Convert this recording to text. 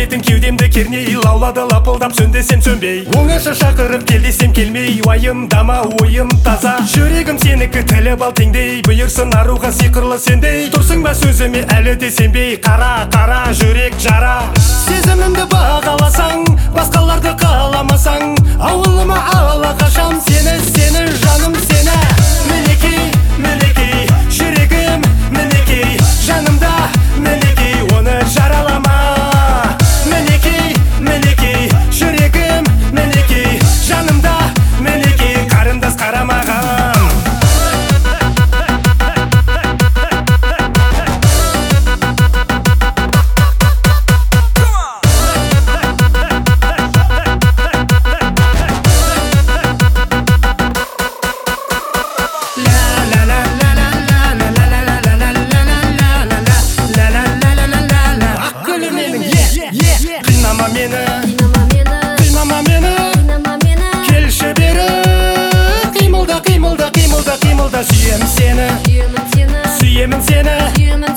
кернейтін кеудемді керней, лаулады лапылдап сөн десем сөнбей. Оңаша шақырып кел десем келмей, уайымдама ойым таза. Жүрегім сенікі тіліп ал теңдей, бұйырсын аруға сиқырлы сендей. Тұрсың ба сөзіме әлі де сенбей, қара қара жүрек жара. Сезімімді бағаласаң, басқаларды қаламасаң, ауылыма ала қашам сені, сені жаным сені. Мінекей, мінекей, жүрегім мінекей, жанымда мінекей, оны жаралама. Мінекей, мінекей, жүрегім мінекей, жанымда мінекей, қарындас қарамаған. Қинама мені, қинама мені, келші бері. Қимылда, қимылда, қимылда, қимылда, сүйемін сені, сүйемін сені.